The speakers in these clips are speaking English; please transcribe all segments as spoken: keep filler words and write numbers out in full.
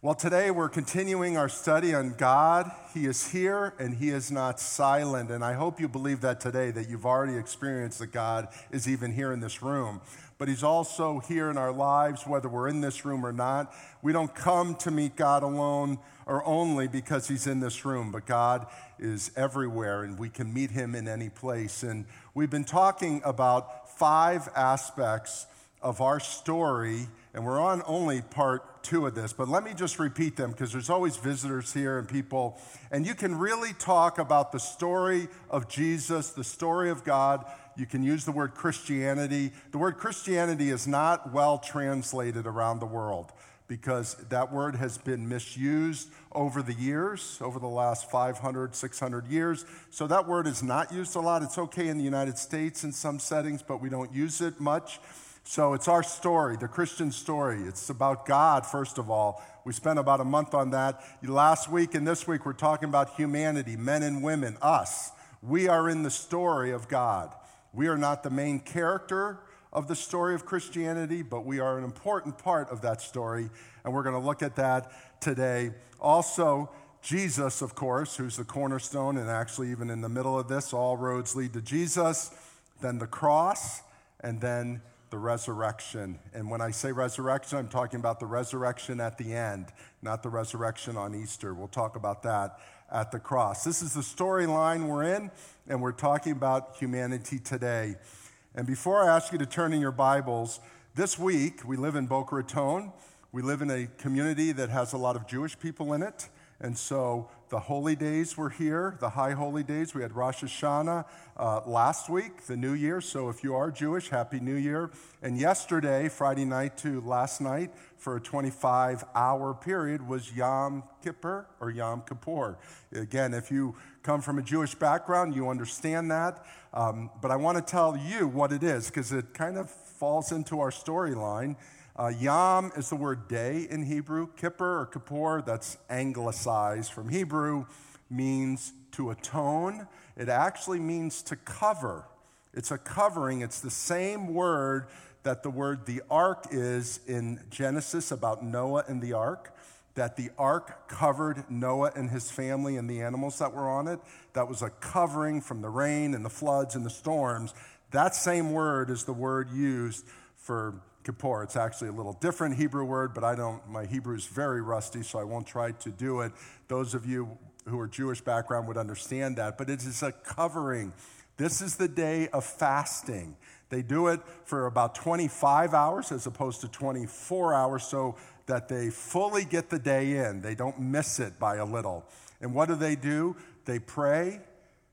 Well, today we're continuing our study on God. He is here and He is not silent. And I hope you believe that today, that you've already experienced that God is even here in this room. But He's also here in our lives, whether we're in this room or not. We don't come to meet God alone or only because He's in this room, but God is everywhere and we can meet Him in any place. And we've been talking about five aspects of our story, and we're on only part two of this, but let me just repeat them because there's always visitors here and people, and you can really talk about the story of Jesus, the story of God. You can use the word Christianity. The word Christianity is not well translated around the world because that word has been misused over the years, over the last five hundred, six hundred years. So that word is not used a lot. It's okay in the United States in some settings, but we don't use it much. So it's our story, the Christian story. It's about God, first of all. We spent about a month on that. Last week and this week, we're talking about humanity, men and women, us. We are in the story of God. We are not the main character of the story of Christianity, but we are an important part of that story, and we're going to look at that today. Also, Jesus, of course, who's the cornerstone, and actually even in the middle of this, all roads lead to Jesus, then the cross, and then the resurrection. And when I say resurrection, I'm talking about the resurrection at the end, not the resurrection on Easter. We'll talk about that at the cross. This is the storyline we're in, and we're talking about humanity today. And before I ask you to turn in your Bibles, this week we live in Boca Raton. We live in a community that has a lot of Jewish people in it. And so the holy days were here, the high holy days. We had Rosh Hashanah uh, last week, the New Year. So if you are Jewish, Happy New Year. And yesterday, Friday night to last night, for a twenty-five hour period, was Yom Kippur or Yom Kippur. Again, if you come from a Jewish background, you understand that. Um, but I want to tell you what it is because it kind of falls into our storyline. Uh, Yom is the word day in Hebrew. Kippur or Kippur, that's anglicized from Hebrew, means to atone. It actually means to cover. It's a covering. It's the same word that the word the ark is in Genesis about Noah and the ark, that the ark covered Noah and his family and the animals that were on it. That was a covering from the rain and the floods and the storms. That same word is the word used for Kippur. It's actually a little different Hebrew word, but I don't, my Hebrew is very rusty, so I won't try to do it. Those of you who are Jewish background would understand that, but it is a covering. This is the day of fasting. They do it for about twenty-five hours as opposed to twenty-four hours so that they fully get the day in. They don't miss it by a little. And what do they do? They pray,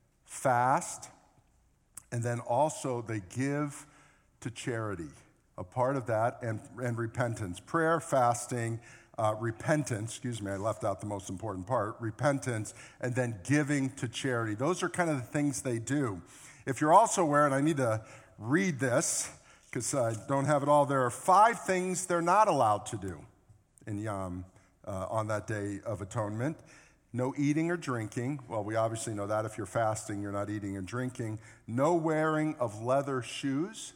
fast, and then also they give to charity. A part of that, and, and repentance. Prayer, fasting, uh, repentance, excuse me, I left out the most important part, repentance, and then giving to charity. Those are kind of the things they do. If you're also aware, and I need to read this, because I don't have it all, there are five things they're not allowed to do in Yom uh, on that day of atonement. No eating or drinking. Well, we obviously know that if you're fasting, you're not eating and drinking. No wearing of leather shoes.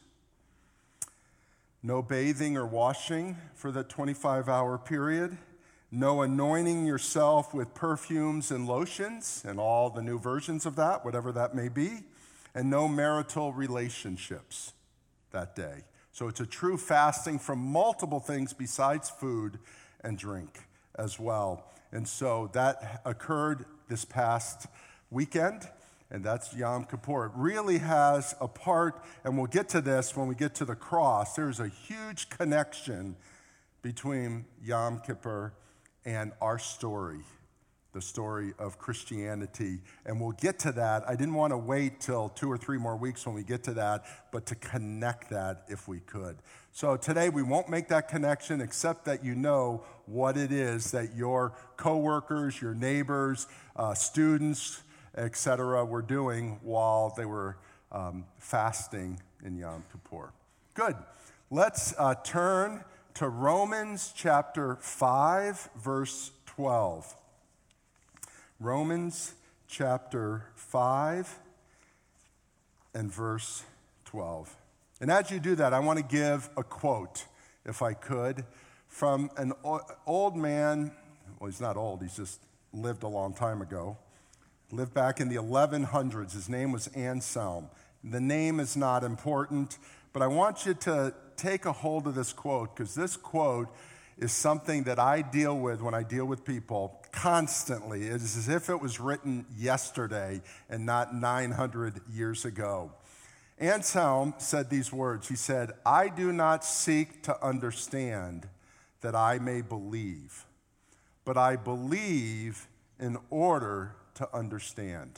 No bathing or washing for the twenty-five hour period. No anointing yourself with perfumes and lotions and all the new versions of that, whatever that may be. And no marital relationships that day. So it's a true fasting from multiple things besides food and drink as well. And so that occurred this past weekend. And that's Yom Kippur. It really has a part, and we'll get to this when we get to the cross. There's a huge connection between Yom Kippur and our story, the story of Christianity. And we'll get to that. I didn't want to wait till two or three more weeks when we get to that, but to connect that if we could. So today we won't make that connection except that you know what it is that your coworkers, your neighbors, uh, students, et cetera, were doing while they were um, fasting in Yom Kippur. Good. Let's uh, turn to Romans chapter five, verse twelve. Romans chapter five and verse twelve. And as you do that, I want to give a quote, if I could, from an old man Well, he's not old, he's just lived a long time ago. Lived back in the eleven hundreds. His name was Anselm. The name is not important, but I want you to take a hold of this quote, because this quote is something that I deal with when I deal with people constantly. It is as if it was written yesterday and not nine hundred years ago. Anselm said these words. He said, "I do not seek to understand that I may believe, but I believe in order to understand."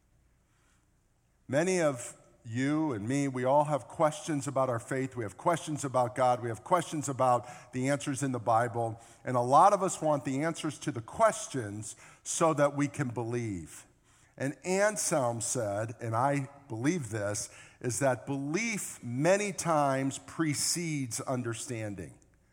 Many of you and me, we all have questions about our faith. We have questions about God. We have questions about the answers in the Bible. And a lot of us want the answers to the questions so that we can believe. And Anselm said, and I believe this, is that belief many times precedes understanding.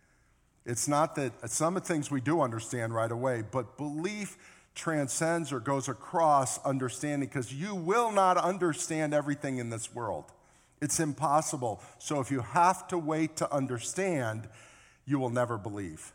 It's not that some of the things we do understand right away, but belief transcends or goes across understanding, because you will not understand everything in this world. It's impossible. So if you have to wait to understand, you will never believe.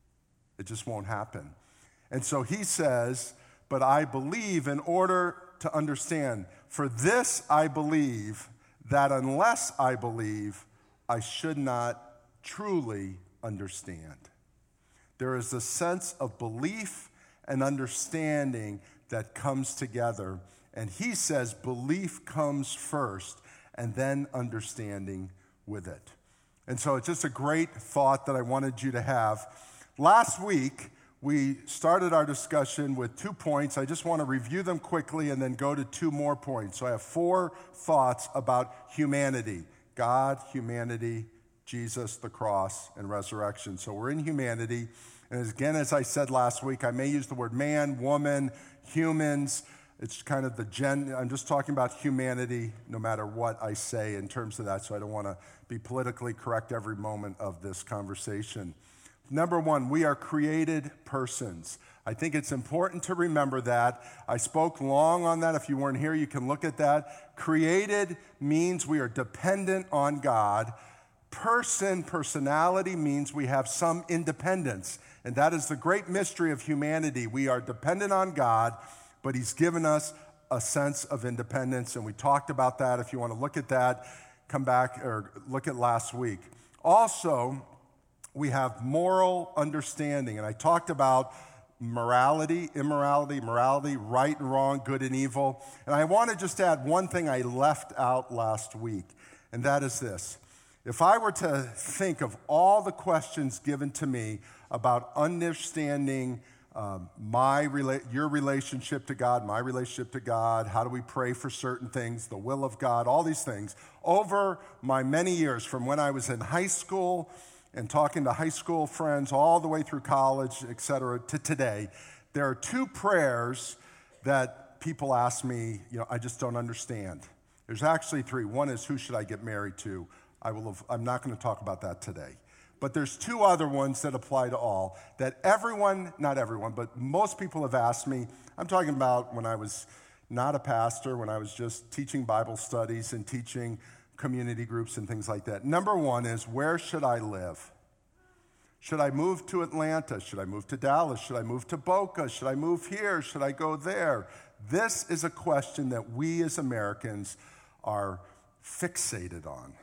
It just won't happen. And so he says, but I believe in order to understand. For this I believe, that unless I believe, I should not truly understand. There is a sense of belief and understanding that comes together. And he says belief comes first and then understanding with it. And so it's just a great thought that I wanted you to have. Last week, we started our discussion with two points. I just want to review them quickly and then go to two more points. So I have four thoughts about humanity: God, humanity, Jesus, the cross, and resurrection. So we're in humanity. And again, as I said last week, I may use the word man, woman, humans. It's kind of the gen, I'm just talking about humanity no matter what I say in terms of that, so I don't want to be politically correct every moment of this conversation. Number one, we are created persons. I think it's important to remember that. I spoke long on that. If you weren't here, you can look at that. Created means we are dependent on God. Person, personality means we have some independence. And that is the great mystery of humanity. We are dependent on God, but he's given us a sense of independence. And we talked about that. If you want to look at that, come back or look at last week. Also, we have moral understanding. And I talked about morality, immorality, morality, right and wrong, good and evil. And I want to just add one thing I left out last week, and that is this. If I were to think of all the questions given to me about understanding um, my rela- your relationship to God, my relationship to God, how do we pray for certain things, the will of God, all these things, over my many years from when I was in high school and talking to high school friends all the way through college, et cetera, to today, there are two prayers that people ask me, you know, I just don't understand. There's actually three. One is, who should I get married to? I will have, I'm not going to talk about that today. But there's two other ones that apply to all, that everyone, not everyone, but most people have asked me. I'm talking about when I was not a pastor, when I was just teaching Bible studies and teaching community groups and things like that. Number one is, where should I live? Should I move to Atlanta? Should I move to Dallas? Should I move to Boca? Should I move here? Should I go there? This is a question that we as Americans are fixated on.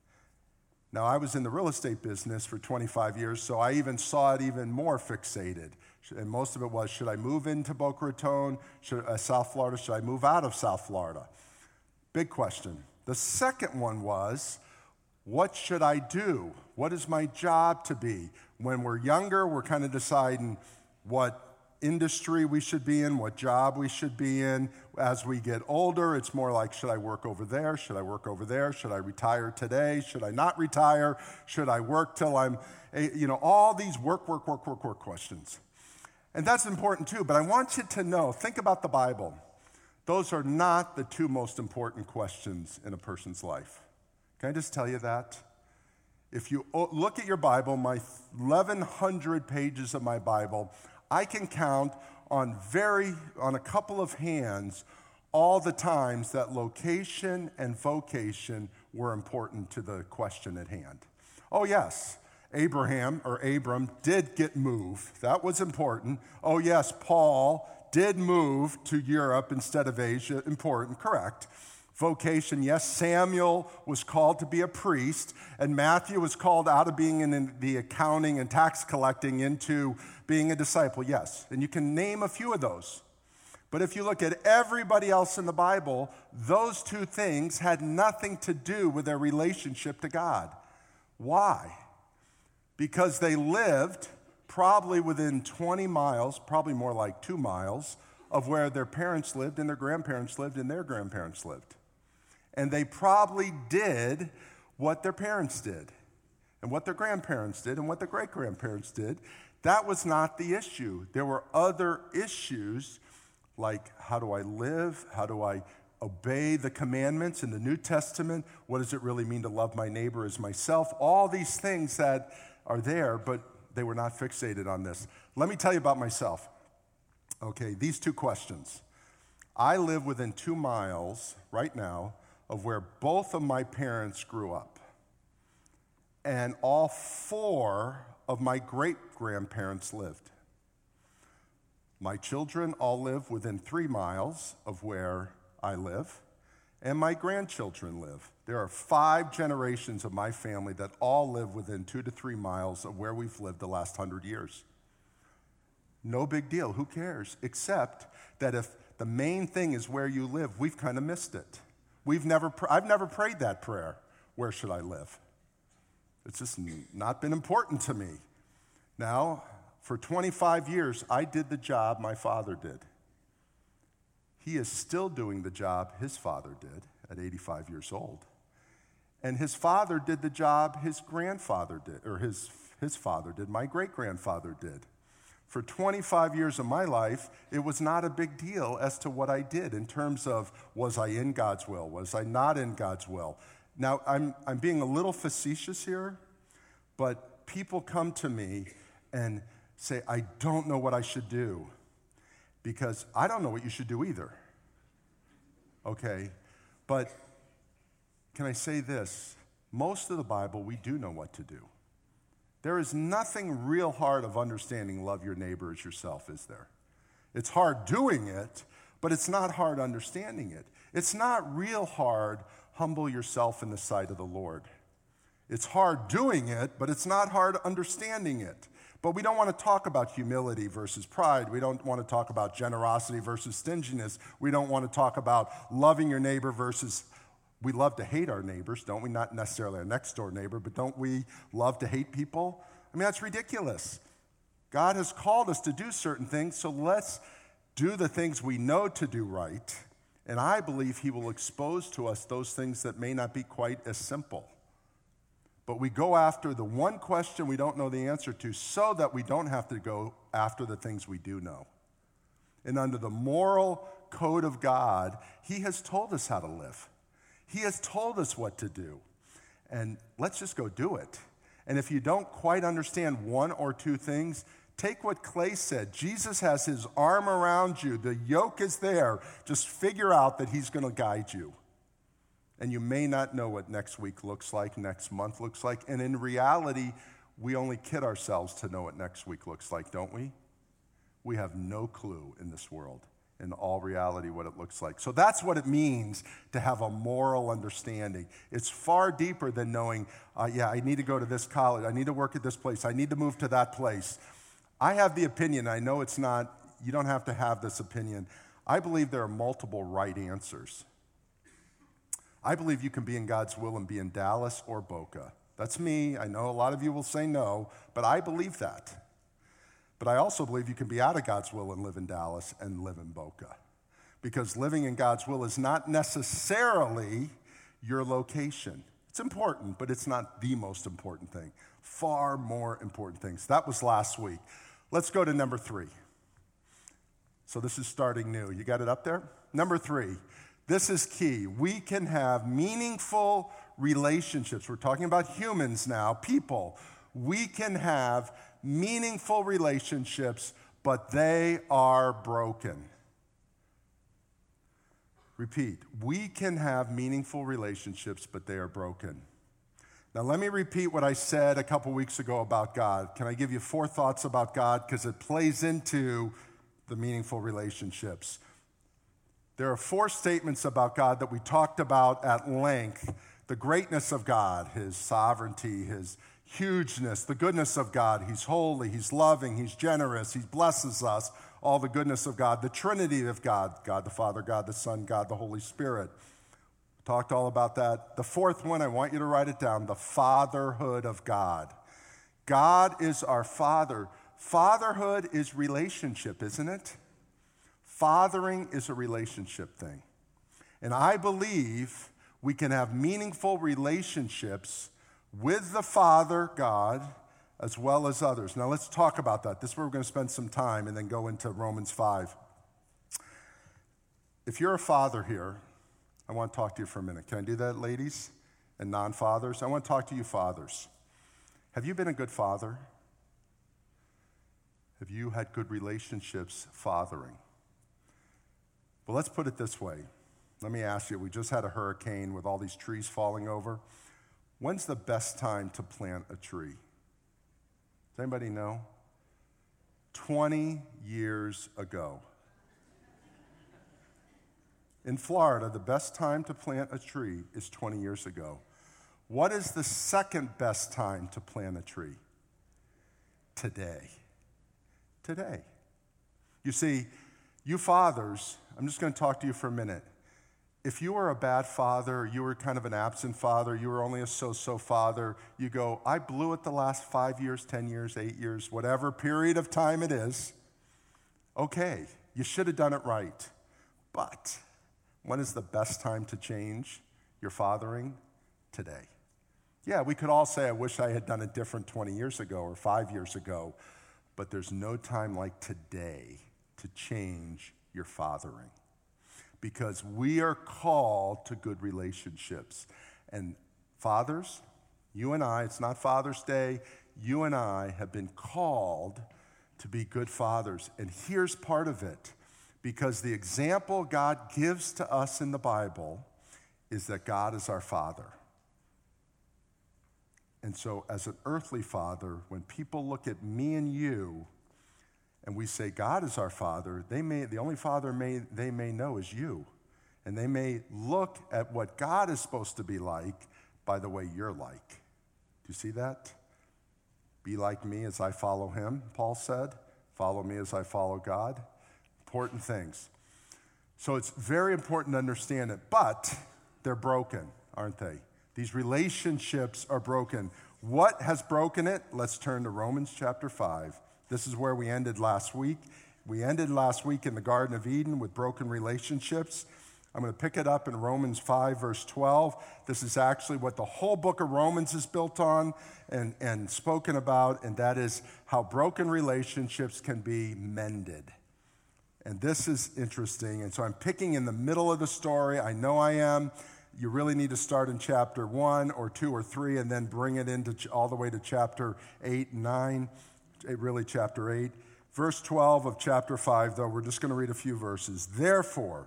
Now, I was in the real estate business for twenty-five years, so I even saw it even more fixated. And most of it was, should I move into Boca Raton, should, uh, South Florida? Should I move out of South Florida? Big question. The second one was, what should I do? What is my job to be? When we're younger, we're kind of deciding what industry we should be in, what job we should be in. As we get older, it's more like, should I work over there? Should I work over there? Should I retire today? Should I not retire? Should I work till I'm, you know, all these work, work, work, work, work questions. And that's important too, but I want you to know, think about the Bible. Those are not the two most important questions in a person's life. Can I just tell you that? If you look at your Bible, my eleven hundred pages of my Bible, I can count on very, on a couple of hands all the times that location and vocation were important to the question at hand. Oh yes, Abraham, or Abram, did get moved. That was important. Oh, yes, Paul did move to Europe instead of Asia. Important, correct. Vocation, yes, Samuel was called to be a priest, and Matthew was called out of being in the accounting and tax collecting into being a disciple, yes. And you can name a few of those. But if you look at everybody else in the Bible, those two things had nothing to do with their relationship to God. Why? Because they lived probably within twenty miles, probably more like two miles, of where their parents lived and their grandparents lived and their grandparents lived. And they probably did what their parents did and what their grandparents did and what their great-grandparents did. That was not the issue. There were other issues like, how do I live? How do I obey the commandments in the New Testament? What does it really mean to love my neighbor as myself? All these things that are there, but they were not fixated on this. Let me tell you about myself. Okay, these two questions. I live within two miles right now of where both of my parents grew up. And all four of my great-grandparents lived. My children all live within three miles of where I live, and my grandchildren live. There are five generations of my family that all live within two to three miles of where we've lived the last hundred years. No big deal, who cares? Except that if the main thing is where you live, we've kind of missed it. We've never, I've never prayed that prayer, where should I live? It's just not been important to me. Now, for twenty-five years, I did the job my father did. He is still doing the job his father did at eighty-five years old. And his father did the job his grandfather did, or his, his father did, my great-grandfather did. For twenty-five years of my life, it was not a big deal as to what I did in terms of, was I in God's will? Was I not in God's will? Now, I'm, I'm being a little facetious here, but people come to me and say, I don't know what I should do, because I don't know what you should do either. Okay, but can I say this? Most of the Bible, we do know what to do. There is nothing real hard of understanding love your neighbor as yourself, is there? It's hard doing it, but it's not hard understanding it. It's not real hard humble yourself in the sight of the Lord. It's hard doing it, but it's not hard understanding it. But we don't want to talk about humility versus pride. We don't want to talk about generosity versus stinginess. We don't want to talk about loving your neighbor versus, we love to hate our neighbors, don't we? Not necessarily our next door neighbor, but don't we love to hate people? I mean, that's ridiculous. God has called us to do certain things, so let's do the things we know to do right. And I believe he will expose to us those things that may not be quite as simple. But we go after the one question we don't know the answer to so that we don't have to go after the things we do know. And under the moral code of God, he has told us how to live. He has told us what to do. And let's just go do it. And if you don't quite understand one or two things, take what Clay said. Jesus has his arm around you. The yoke is there. Just figure out that he's going to guide you. And you may not know what next week looks like, next month looks like. And in reality, we only kid ourselves to know what next week looks like, don't we? We have no clue in this world, in all reality, what it looks like. So that's what it means to have a moral understanding. It's far deeper than knowing, uh, yeah, I need to go to this college. I need to work at this place. I need to move to that place. I have the opinion, I know it's not, you don't have to have this opinion. I believe there are multiple right answers. I believe you can be in God's will and be in Dallas or Boca. That's me. I know a lot of you will say no, but I believe that. But I also believe you can be out of God's will and live in Dallas and live in Boca. Because living in God's will is not necessarily your location. It's important, but it's not the most important thing. Far more important things. That was last week. Let's go to number three. So this is starting new. You got it up there? Number three. This is key. We can have meaningful relationships. We're talking about humans now, people. We can have meaningful relationships, but they are broken. Repeat. We can have meaningful relationships, but they are broken. Now, let me repeat what I said a couple weeks ago about God. Can I give you four thoughts about God? Because it plays into the meaningful relationships. There are four statements about God that we talked about at length. The greatness of God, his sovereignty, his hugeness, the goodness of God. He's holy, he's loving, he's generous, he blesses us, all the goodness of God. The Trinity of God, God the Father, God the Son, God the Holy Spirit. Talked all about that. The fourth one, I want you to write it down, the fatherhood of God. God is our Father. Fatherhood is relationship, isn't it? Fathering is a relationship thing. And I believe we can have meaningful relationships with the Father, God, as well as others. Now let's talk about that. This is where we're going to spend some time and then go into Romans five. If you're a father here, I want to talk to you for a minute. Can I do that, ladies and non-fathers? I want to talk to you fathers. Have you been a good father? Have you had good relationships fathering? Well, let's put it this way. Let me ask you, we just had a hurricane with all these trees falling over. When's the best time to plant a tree? Does anybody know? twenty years ago. In Florida, the best time to plant a tree is twenty years ago. What is the second best time to plant a tree? Today. Today. You see, you fathers, I'm just going to talk to you for a minute. If you were a bad father, you were kind of an absent father, you were only a so-so father, you go, I blew it the last five years, ten years, eight years, whatever period of time it is. Okay, you should have done it right. But when is the best time to change your fathering? Today. Yeah, we could all say, I wish I had done it different twenty years ago or five years ago, but there's no time like today to change your fathering. Because we are called to good relationships. And fathers, you and I, it's not Father's Day, you and I have been called to be good fathers. And here's part of it. Because the example God gives to us in the Bible is that God is our Father. And so as an earthly father, when people look at me and you, and we say God is our Father, they may the only Father may, they may know is you. And they may look at what God is supposed to be like by the way you're like. Do you see that? Be like me as I follow him, Paul said. Follow me as I follow God. Important things. So it's very important to understand it, but they're broken, aren't they? These relationships are broken. What has broken it? Let's turn to Romans chapter five. This is where we ended last week. We ended last week in the Garden of Eden with broken relationships. I'm going to pick it up in Romans five, verse twelve. This is actually what the whole book of Romans is built on and, and spoken about, and that is how broken relationships can be mended. And this is interesting, and so I'm picking in the middle of the story. I know I am. You really need to start in chapter one or two or three and then bring it into ch- all the way to chapter eight and nine. Really chapter eight. Verse twelve of chapter five, though, we're just going to read a few verses. Therefore,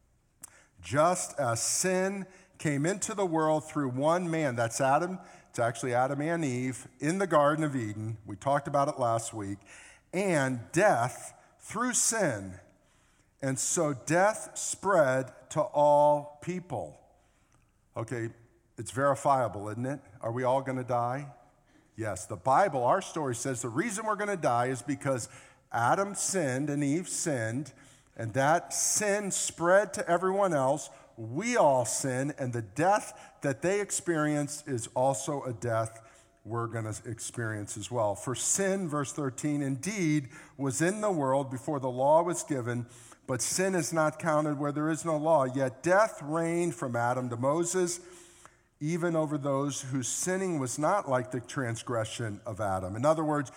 just as sin came into the world through one man, that's Adam, it's actually Adam and Eve, in the Garden of Eden, we talked about it last week, and death through sin, and so death spread to all people. Okay, it's verifiable, isn't it? Are we all going to die? Yes, the Bible, our story says the reason we're going to die is because Adam sinned and Eve sinned, and that sin spread to everyone else. We all sin, and the death that they experienced is also a death we're going to experience as well. For sin, verse thirteen, indeed was in the world before the law was given, but sin is not counted where there is no law. Yet death reigned from Adam to Moses, even over those whose sinning was not like the transgression of Adam. In other words,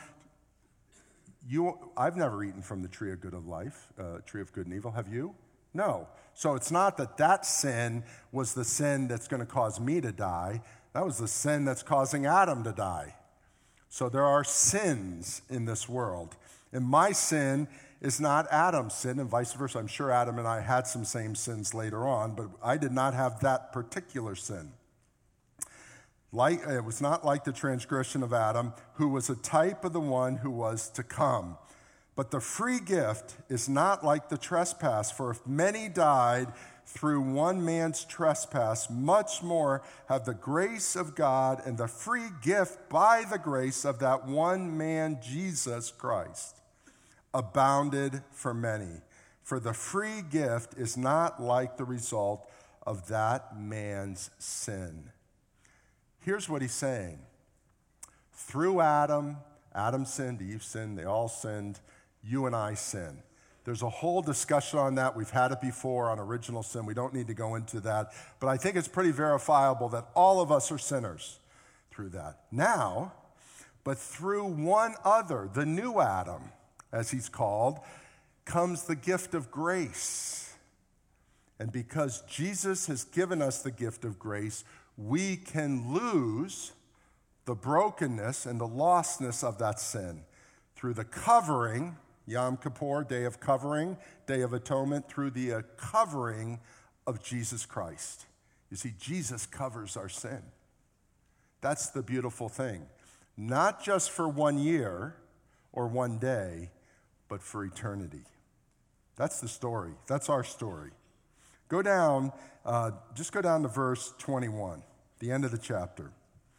you, I've never eaten from the tree of good of life, uh, tree of good and evil. Have you? No. So it's not that that sin was the sin that's going to cause me to die. That was the sin that's causing Adam to die. So there are sins in this world. And my sin is not Adam's sin, and vice versa. I'm sure Adam and I had some same sins later on, but I did not have that particular sin. Like, it was not like the transgression of Adam, who was a type of the one who was to come. But the free gift is not like the trespass, for if many died through one man's trespass, much more have the grace of God and the free gift by the grace of that one man, Jesus Christ, abounded for many. For the free gift is not like the result of that man's sin. Here's what he's saying. Through Adam, Adam sinned, Eve sinned, they all sinned, you and I sin. There's a whole discussion on that. We've had it before on original sin. We don't need to go into that. But I think it's pretty verifiable that all of us are sinners through that. Now, but through one other, the new Adam, as he's called, comes the gift of grace. And because Jesus has given us the gift of grace, we can lose the brokenness and the lostness of that sin through the covering, Yom Kippur, Day of Covering, Day of Atonement, through the uh, covering of Jesus Christ. You see, Jesus covers our sin. That's the beautiful thing. Not just for one year or one day, but for eternity. That's the story. That's our story. Go down, uh, just go down to verse twenty-one, the end of the chapter.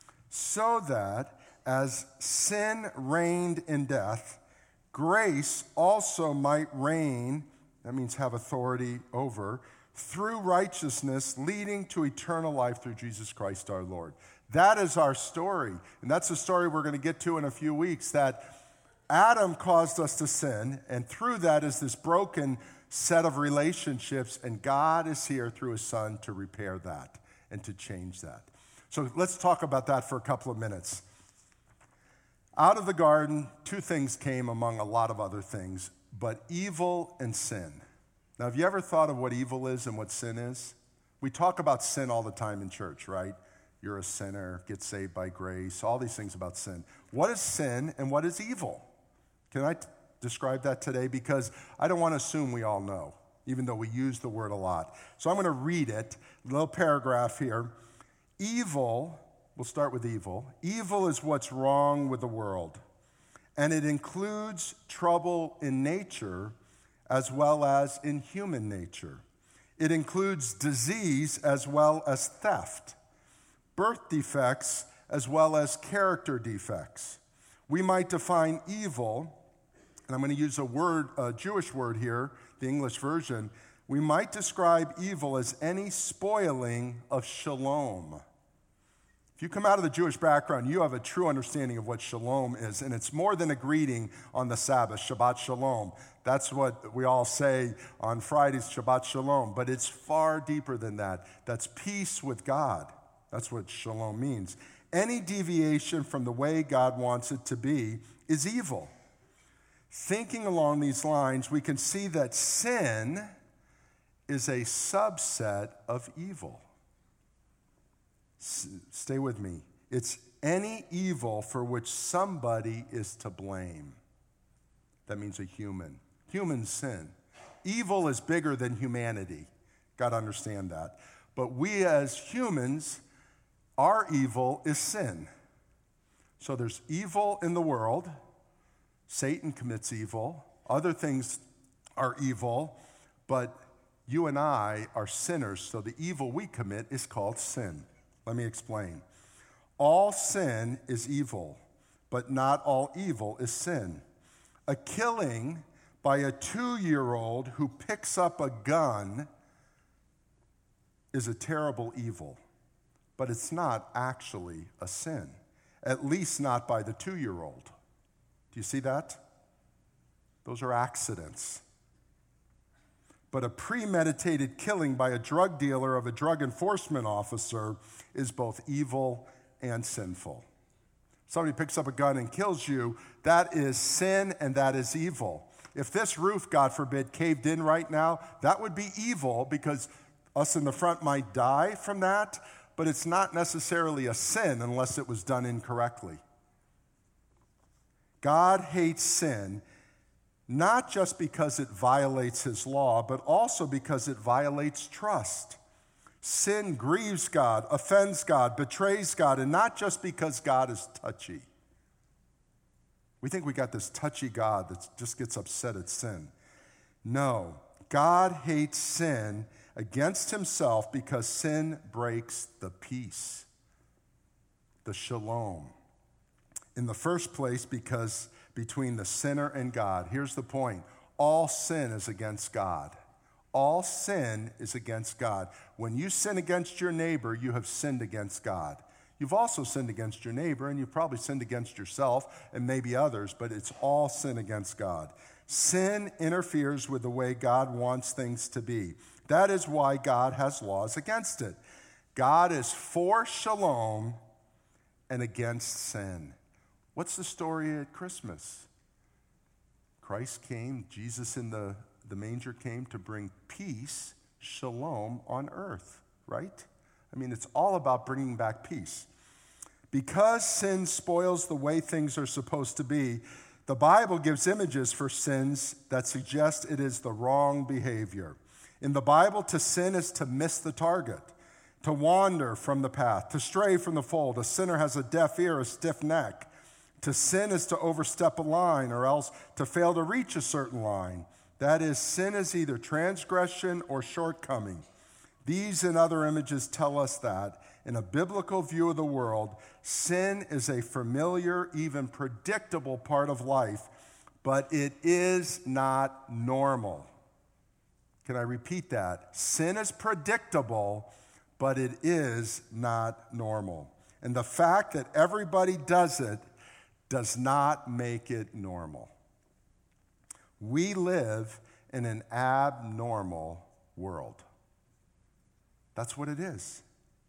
So that as sin reigned in death, grace also might reign, that means have authority over, through righteousness, leading to eternal life through Jesus Christ our Lord. That is our story. And that's the story we're going to get to in a few weeks, that Adam caused us to sin, and through that is this broken set of relationships, and God is here through his Son to repair that and to change that. So let's talk about that for a couple of minutes. Out of the garden, two things came among a lot of other things, but evil and sin. Now, have you ever thought of what evil is and what sin is? We talk about sin all the time in church, right? You're a sinner, get saved by grace, all these things about sin. What is sin and what is evil? Can I t- describe that today? Because I don't want to assume we all know, even though we use the word a lot. So I'm going to read it, a little paragraph here. Evil, we'll start with evil. Evil is what's wrong with the world, and it includes trouble in nature as well as in human nature. It includes disease as well as theft, birth defects as well as character defects. We might define evil, and I'm going to use a word, a Jewish word here, the English version. We might describe evil as any spoiling of shalom. If you come out of the Jewish background, you have a true understanding of what shalom is, and it's more than a greeting on the Sabbath, Shabbat Shalom. That's what we all say on Fridays, Shabbat Shalom, but it's far deeper than that. That's peace with God. That's what shalom means. Any deviation from the way God wants it to be is evil. Thinking along these lines, we can see that sin is a subset of evil. S- stay with me. It's any evil for which somebody is to blame. That means a human. Human sin. Evil is bigger than humanity. Got to understand that. But we as humans, our evil is sin. So there's evil in the world. Satan commits evil. Other things are evil. But you and I are sinners, so the evil we commit is called sin. Let me explain. All sin is evil, but not all evil is sin. A killing by a two-year-old who picks up a gun is a terrible evil, but it's not actually a sin, at least not by the two-year-old. Do you see that? Those are accidents. But a premeditated killing by a drug dealer of a drug enforcement officer is both evil and sinful. Somebody picks up a gun and kills you, that is sin and that is evil. If this roof, God forbid, caved in right now, that would be evil because us in the front might die from that, but it's not necessarily a sin unless it was done incorrectly. God hates sin, not just because it violates his law, but also because it violates trust. Sin grieves God, offends God, betrays God, and not just because God is touchy. We think we got this touchy God that just gets upset at sin. No, God hates sin against himself because sin breaks the peace, the shalom. In the first place, because between the sinner and God. Here's the point. All sin is against God. All sin is against God. When you sin against your neighbor, you have sinned against God. You've also sinned against your neighbor, and you've probably sinned against yourself and maybe others, but it's all sin against God. Sin interferes with the way God wants things to be. That is why God has laws against it. God is for shalom and against sin. What's the story at Christmas? Christ came, Jesus in the, the manger came to bring peace, shalom on earth, right? I mean, it's all about bringing back peace. Because sin spoils the way things are supposed to be, the Bible gives images for sins that suggest it is the wrong behavior. In the Bible, to sin is to miss the target, to wander from the path, to stray from the fold. A sinner has a deaf ear, a stiff neck. To sin is to overstep a line or else to fail to reach a certain line. That is, sin is either transgression or shortcoming. These and other images tell us that, in a biblical view of the world, sin is a familiar, even predictable part of life, but it is not normal. Can I repeat that? Sin is predictable, but it is not normal. And the fact that everybody does it does not make it normal. We live in an abnormal world. That's what it is.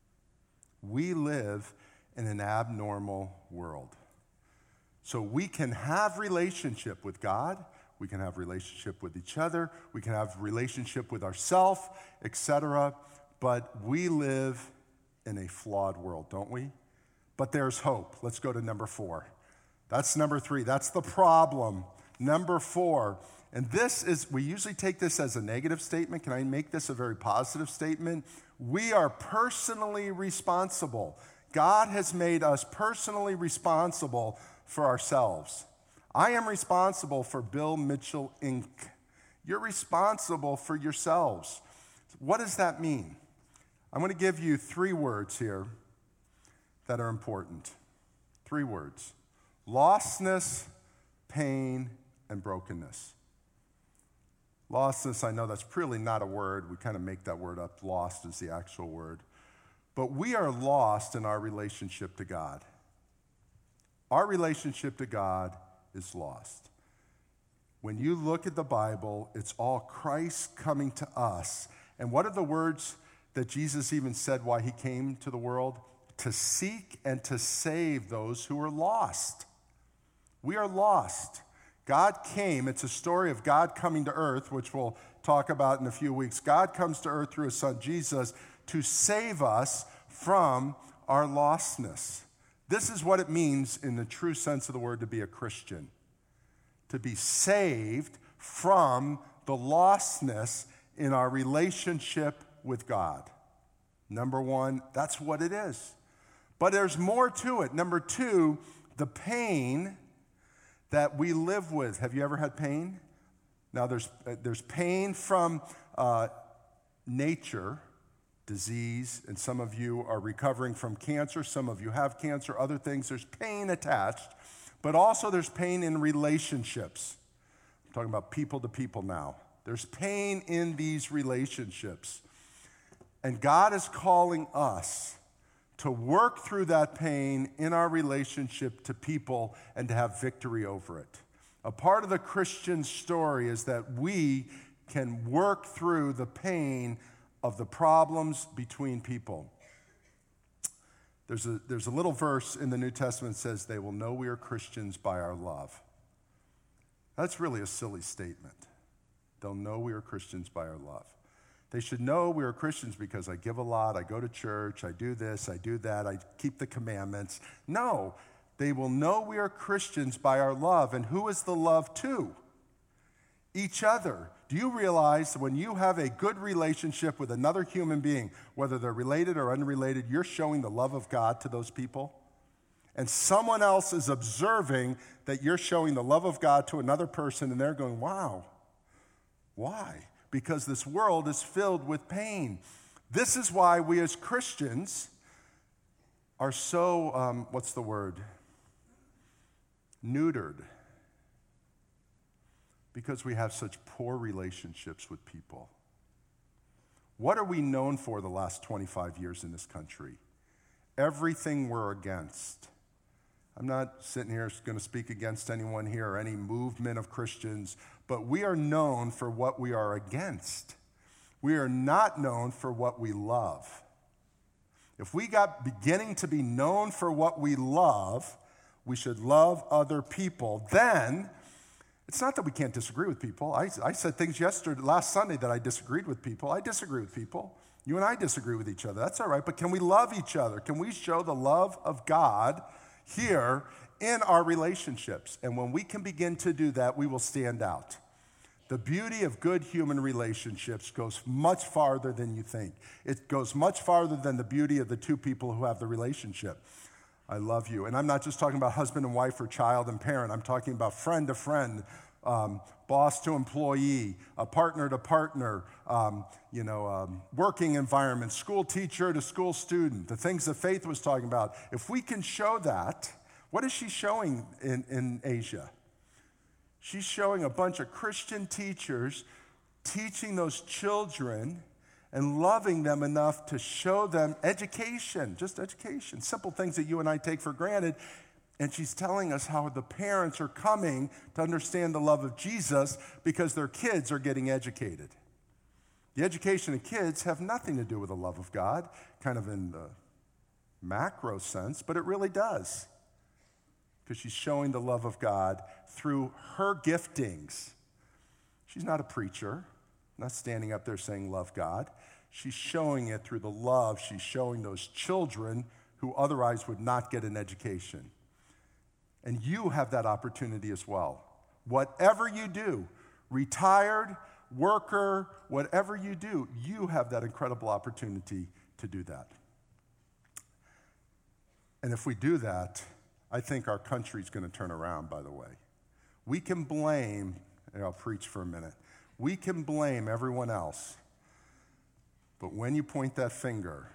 We live in an abnormal world. So we can have relationship with God, we can have relationship with each other, we can have relationship with ourselves, et cetera, but we live in a flawed world, don't we? But there's hope. Let's go to number four. That's number three. That's the problem. Number four. And this is, we usually take this as a negative statement. Can I make this a very positive statement? We are personally responsible. God has made us personally responsible for ourselves. I am responsible for Bill Mitchell, Incorporated. You're responsible for yourselves. What does that mean? I'm going to give you three words here that are important. Three words. Lostness, pain, and brokenness. Lostness, I know that's really not a word. We kind of make that word up. Lost is the actual word. But we are lost in our relationship to God. Our relationship to God is lost. When you look at the Bible, it's all Christ coming to us. And what are the words that Jesus even said why he came to the world? To seek and to save those who are lost. We are lost. God came. It's a story of God coming to earth, which we'll talk about in a few weeks. God comes to earth through his son Jesus to save us from our lostness. This is what it means in the true sense of the word to be a Christian. To be saved from the lostness in our relationship with God. Number one, that's what it is. But there's more to it. Number two, the pain that we live with. Have you ever had pain? Now, there's, uh, there's pain from uh, nature, disease, and some of you are recovering from cancer. Some of you have cancer, other things. There's pain attached, but also there's pain in relationships. I'm talking about people to people now. There's pain in these relationships. And God is calling us to work through that pain in our relationship to people and to have victory over it. A part of the Christian story is that we can work through the pain of the problems between people. There's a, there's a little verse in the New Testament that says, they will know we are Christians by our love. That's really a silly statement. They'll know we are Christians by our love. They should know we are Christians because I give a lot, I go to church, I do this, I do that, I keep the commandments. No, they will know we are Christians by our love. And who is the love to? Each other. Do Do you realize that when you have a good relationship with another human being, whether they're related or unrelated, you're showing the love of God to those people? And someone else is observing that you're showing the love of God to another person, and they're going, wow, why? Because this world is filled with pain. This is why we as Christians are so, um, what's the word? Neutered. Because we have such poor relationships with people. What are we known for the last twenty-five years in this country? Everything we're against. I'm not sitting here going to speak against anyone here or any movement of Christians, but we are known for what we are against. We are not known for what we love. If we got beginning to be known for what we love, we should love other people. Then, it's not that we can't disagree with people. I, I said things yesterday, last Sunday, that I disagreed with people. I disagree with people. You and I disagree with each other. That's all right. But can we love each other? Can we show the love of God here in our relationships? And when we can begin to do that, we will stand out. The beauty of good human relationships goes much farther than you think. It goes much farther than the beauty of the two people who have the relationship. I love you. And I'm not just talking about husband and wife or child and parent. I'm talking about friend to friend, um, boss to employee, a partner to partner, um, you know, um, working environment, school teacher to school student, the things that Faith was talking about. If we can show that, what is she showing in, in Asia? She's showing a bunch of Christian teachers teaching those children and loving them enough to show them education, just education, simple things that you and I take for granted. And she's telling us how the parents are coming to understand the love of Jesus because their kids are getting educated. The education of kids have nothing to do with the love of God, kind of in the macro sense, but it really does. Because she's showing the love of God through her giftings. She's not a preacher, not standing up there saying love God. She's showing it through the love she's showing those children who otherwise would not get an education. And you have that opportunity as well. Whatever you do, retired, worker, whatever you do, you have that incredible opportunity to do that. And if we do that, I think our country's going to turn around, by the way. We can blame, and I'll preach for a minute, we can blame everyone else. But when you point that finger,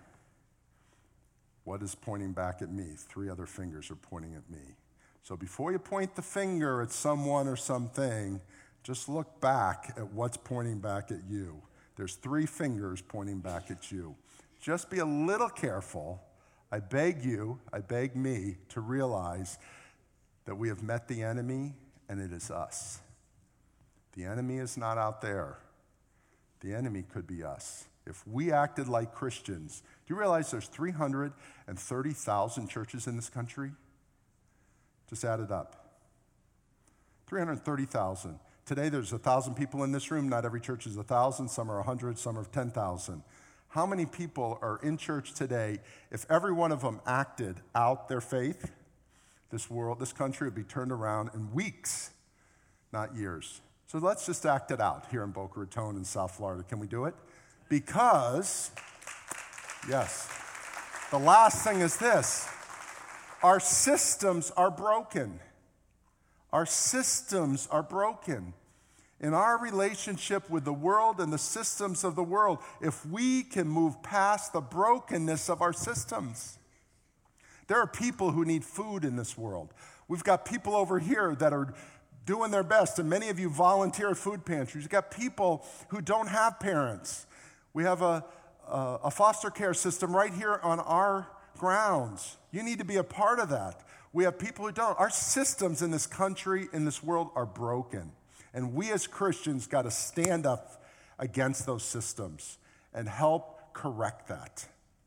what is pointing back at me? Three other fingers are pointing at me. So before you point the finger at someone or something, just look back at what's pointing back at you. There's three fingers pointing back at you. Just be a little careful. I beg you, I beg me to realize that we have met the enemy, and it is us. The enemy is not out there. The enemy could be us. If we acted like Christians, do you realize there's three hundred thirty thousand churches in this country? Just add it up. three hundred thirty thousand. Today there's one thousand people in this room. Not every church is one thousand. Some are one hundred, some are ten thousand. How many people are in church today? If every one of them acted out their faith, this world, this country would be turned around in weeks, not years. So let's just act it out here in Boca Raton in South Florida. Can we do it? Because, yes, the last thing is this. Our systems are broken. Our systems are broken. In our relationship with the world and the systems of the world, if we can move past the brokenness of our systems. There are people who need food in this world. We've got people over here that are doing their best, and many of you volunteer at food pantries. You've got people who don't have parents. We have a, a, a foster care system right here on our grounds. You need to be a part of that. We have people who don't. Our systems in this country, in this world, are broken. And we as Christians got to stand up against those systems and help correct that.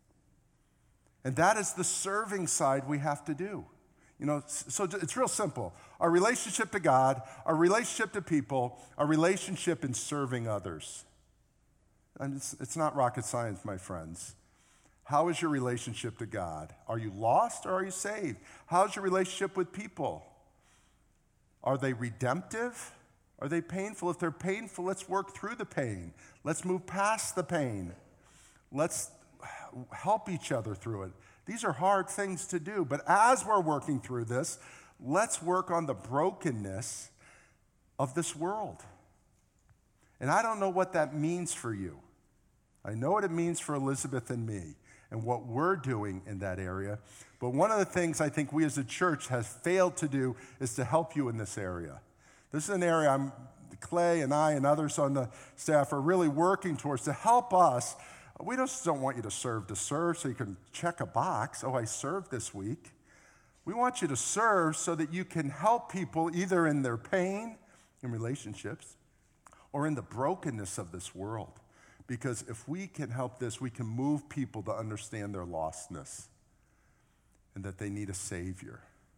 And that is the serving side we have to do. You know, so it's real simple. Our relationship to God, our relationship to people, our relationship in serving others. And it's, it's not rocket science, my friends. How is your relationship to God? Are you lost or are you saved? How's your relationship with people? Are they redemptive? Are they painful? If they're painful, let's work through the pain. Let's move past the pain. Let's help each other through it. These are hard things to do, but as we're working through this, let's work on the brokenness of this world. And I don't know what that means for you. I know what it means for Elizabeth and me and what we're doing in that area. But one of the things I think we as a church have failed to do is to help you in this area. This is an area I'm, Clay and I and others on the staff are really working towards to help us. We just don't want you to serve to serve so you can check a box. Oh, I served this week. We want you to serve so that you can help people either in their pain, in relationships, or in the brokenness of this world. Because if we can help this, we can move people to understand their lostness and that they need a Savior.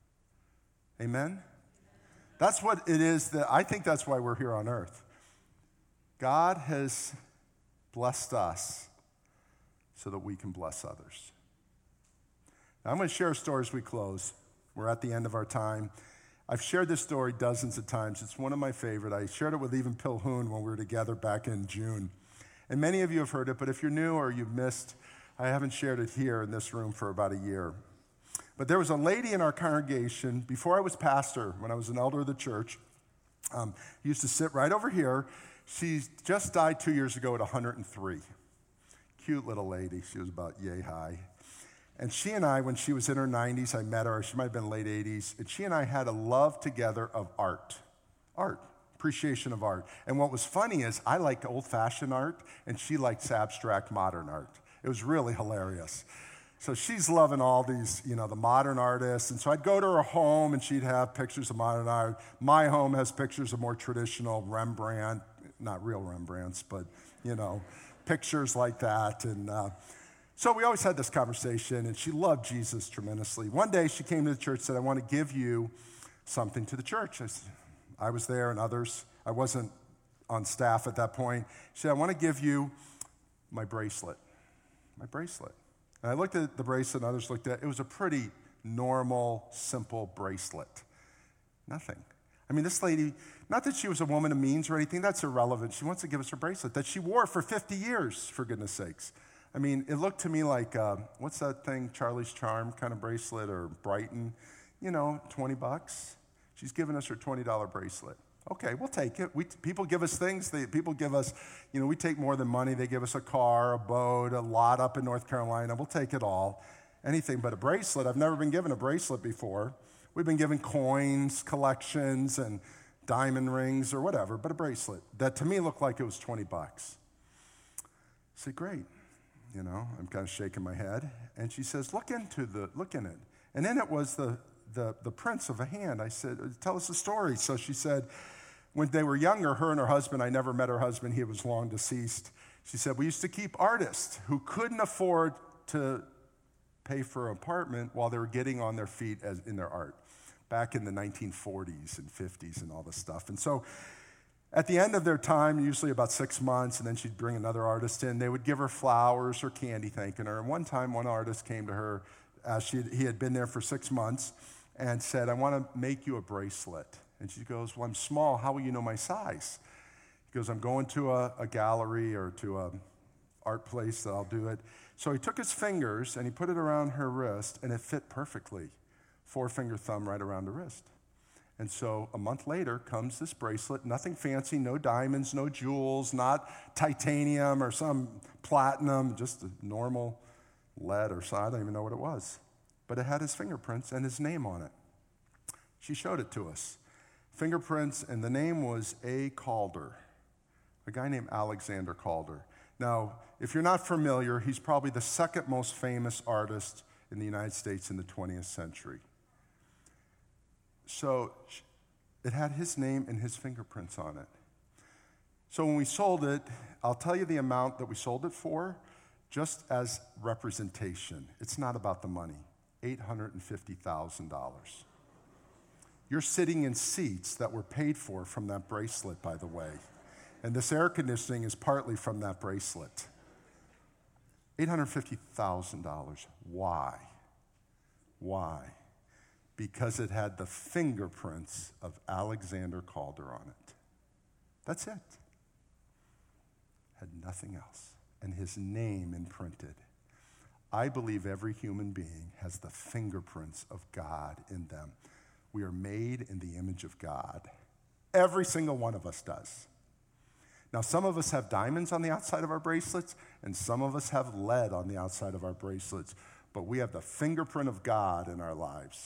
Amen? That's what it is that I think that's why we're here on earth. God has blessed us so that we can bless others. Now, I'm going to share a story as we close. We're at the end of our time. I've shared this story dozens of times. It's one of my favorite. I shared it with even Pilhoon when we were together back in June. And many of you have heard it, but if you're new or you've missed, I haven't shared it here in this room for about a year. But there was a lady in our congregation, before I was pastor, when I was an elder of the church, um, used to sit right over here. She just died two years ago at one hundred three. Cute little lady. She was about yay high. And she and I, when she was in her nineties, I met her. She might have been late eighties. And she and I had a love together of art. Art. Appreciation of art. And what was funny is I liked old-fashioned art, and she liked abstract modern art. It was really hilarious. So she's loving all these, you know, the modern artists. And so I'd go to her home, and she'd have pictures of modern art. My home has pictures of more traditional Rembrandt, not real Rembrandts, but, you know, pictures like that. And uh, so we always had this conversation, and she loved Jesus tremendously. One day she came to the church and said, I want to give you something to the church. I, said, I was there and others. I wasn't on staff at that point. She said, I want to give you my bracelet. My bracelet. And I looked at the bracelet and others looked at it. It was a pretty normal, simple bracelet. Nothing. I mean, this lady, not that she was a woman of means or anything, that's irrelevant. She wants to give us her bracelet that she wore for fifty years, for goodness sakes. I mean, it looked to me like, uh, what's that thing, Charlie's Charm kind of bracelet or Brighton? You know, twenty bucks. She's giving us her twenty dollar bracelet. Okay, we'll take it. We, people give us things. They, people give us, you know, we take more than money. They give us a car, a boat, a lot up in North Carolina. We'll take it all. Anything but a bracelet. I've never been given a bracelet before. We've been given coins, collections, and diamond rings or whatever, but a bracelet that to me looked like it was twenty bucks. I said, great. You know, I'm kind of shaking my head. And she says, look into the, look in it. And then it was the, the, the prints of a hand. I said, tell us the story. So she said, when they were younger, her and her husband, I never met her husband, he was long deceased. She said, we used to keep artists who couldn't afford to pay for an apartment while they were getting on their feet as in their art, back in the nineteen forties and fifties and all this stuff. And so at the end of their time, usually about six months, and then she'd bring another artist in, they would give her flowers or candy thanking her. And one time, one artist came to her, uh, she, he had been there for six months, and said, I want to make you a bracelet. And she goes, well, I'm small. How will you know my size? He goes, I'm going to a, a gallery or to a art place that I'll do it. So he took his fingers, and he put it around her wrist, and it fit perfectly. Four-finger thumb right around the wrist. And so a month later comes this bracelet, nothing fancy, no diamonds, no jewels, not titanium or some platinum, just a normal lead or so, I don't even know what it was. But it had his fingerprints and his name on it. She showed it to us. Fingerprints, and the name was A. Calder, a guy named Alexander Calder. Now, if you're not familiar, he's probably the second most famous artist in the United States in the twentieth century. So it had his name and his fingerprints on it. So when we sold it, I'll tell you the amount that we sold it for, just as representation. It's not about the money, eight hundred fifty thousand dollars. You're sitting in seats that were paid for from that bracelet, by the way. And this air conditioning is partly from that bracelet. eight hundred fifty thousand dollars. Why? Why? Because it had the fingerprints of Alexander Calder on it. That's it. Had nothing else. And his name imprinted. I believe every human being has the fingerprints of God in them. We are made in the image of God. Every single one of us does. Now, some of us have diamonds on the outside of our bracelets, and some of us have lead on the outside of our bracelets, but we have the fingerprint of God in our lives.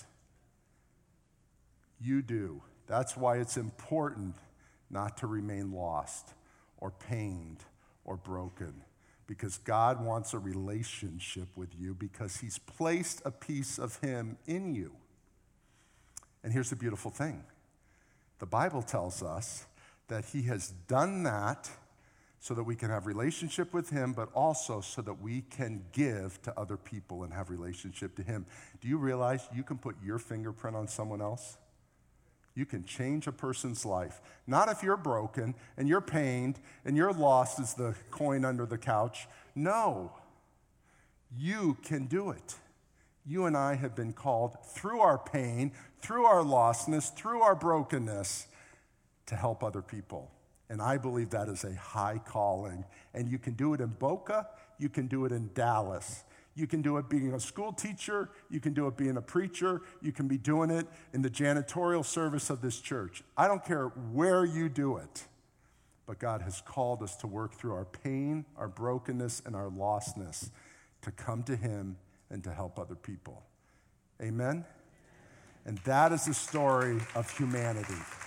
You do. That's why it's important not to remain lost or pained or broken, because God wants a relationship with you because he's placed a piece of him in you. And here's the beautiful thing. The Bible tells us that he has done that so that we can have relationship with him, but also so that we can give to other people and have relationship to him. Do you realize you can put your fingerprint on someone else? You can change a person's life. Not if you're broken and you're pained and you're lost as the coin under the couch. No. You can do it. You and I have been called through our pain, through our lostness, through our brokenness to help other people. And I believe that is a high calling. And you can do it in Boca, you can do it in Dallas. You can do it being a school teacher, you can do it being a preacher, you can be doing it in the janitorial service of this church. I don't care where you do it, but God has called us to work through our pain, our brokenness, and our lostness to come to him and to help other people. Amen? And that is the story of humanity.